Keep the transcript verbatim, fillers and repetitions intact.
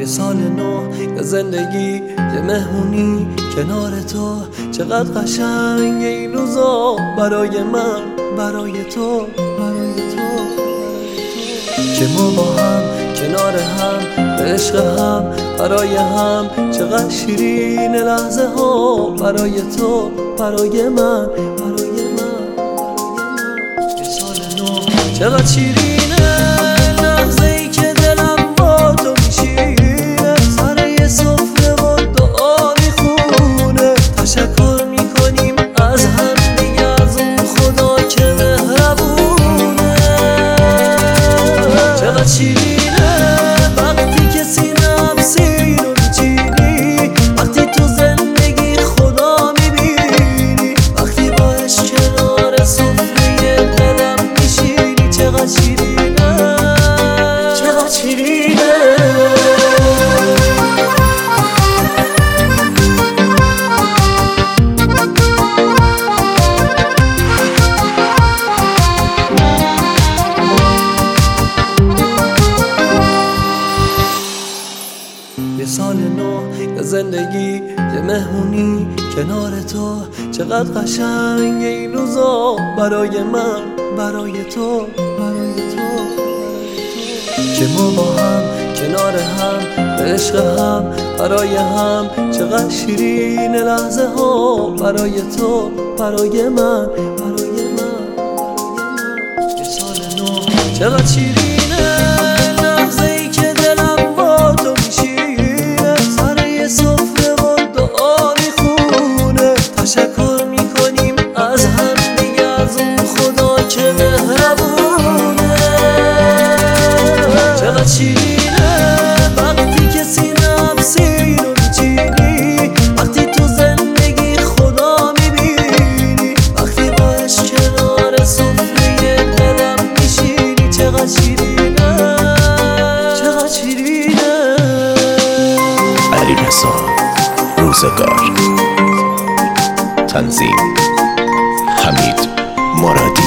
یه سال نو، یه زندگی، یه مهمونی کنار تو. چقدر قشنگه این روزا برای من، برای تو، برای تو که ما با هم کنار هم به عشق هم، برای هم. چقدر شیرین لحظه ها برای تو، برای من، برای من. یه سال نو، چقدر شیرینه لحظه ای که دلم با تو میشینه. سر یه سفره و دعا میخونه، تشکر میکنیم از هم دیگه، از اون خدا که مهربونه. چقدر شیرینه وقتی که سینه‌ام سیر رو میچینی، وقتی تو زندگی خدا میبینی، وقتی با عشق کنار سفره دلم میشینی. چقدر شیرینه، چقدر شیرینه. یه سال نو، یه زندگی، یه مهمونی کنار تو. چقدر قشنگه این روزا برای من، برای تو، برای تو که ما با هم کنار هم به عشق هم، برای هم. چقدر شیرین لحظه ها برای تو، برای من، برای من. یه سال نو، چقدر شیرینه لحظه ای که دلم با تو میشینه. سر یه سفره و دعا میخونه، تشکر میکنیم از هم دیگه، از اون خدا که مهربونه. چقدر شیرینه وقتی که سینه‌ام سیر رو میچینی، وقتی تو زندگی خدا میبینی، وقتی با عشق کنار سفره دلم میشینی. چقدر شیرینه، چقدر شیرینه. علیرضا روزگار، تنظیم حمید مرادی.